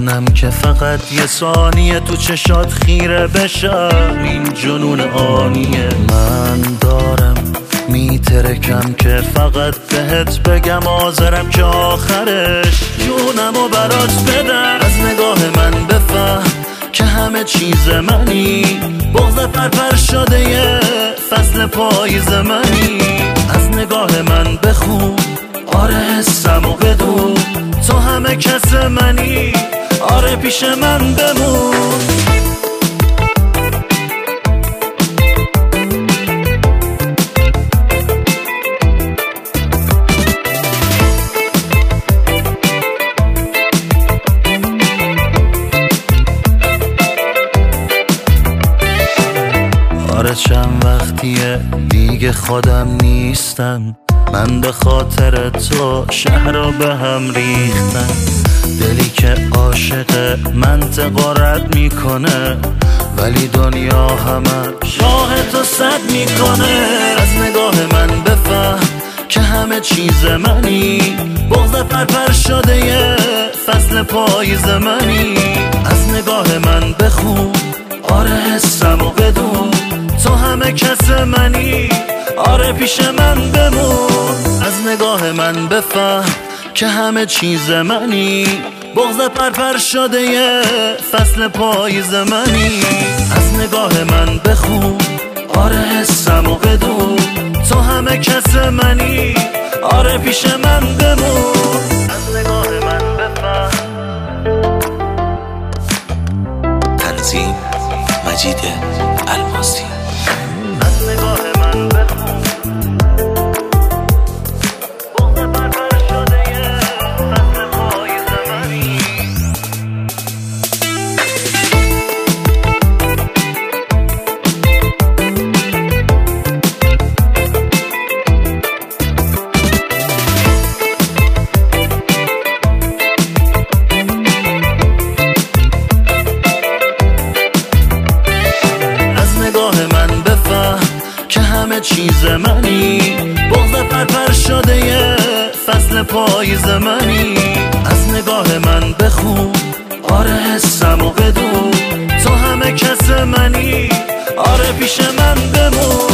منم که فقط یه ثانیه تو چشات خیره بشم. این جنون آنیه من دارم میترکم که فقط بهت بگم حاضرم که آخرش جونمو برات بدم. از نگاه من بفهم که همه چیز منی، بغض پرپر شده یه فصل پاییز منی. از نگاه من بخون آره حسمو بدون، تو همه کس منی آره پیش من بمون. آره چند وقتیه دیگه خودم نیستم، من به خاطر تو شهر رو به هم ریختم. دلی که عاشق منطقه رد میکنه ولی دنیا همش راه تو سد میکنه. از نگاه من بفهم که همه چیز منی، بغض پرپر شده یه فصل پاییز منی. از نگاه من بخون آره حسمو بدون، تو همه کس منی آره پیش من بمون. از نگاه من بفهم که همه چیز منی، بغض پرپر شده یه فصل پاییز منی. از نگاه من بخون آره حسمو بدون، تو همه کس منی آره پیش من بمون. از نگاه من بفهم. تنظیم مجید الماسی. از نگاه من بخون بغض پرپر شده یه فصل پاییز منی. همه چیز منی، بغض پرپر شده یه فصل پاییز منی. از نگاه من بخون آره حسمو بدون، تو همه کس منی آره پیش من بمون.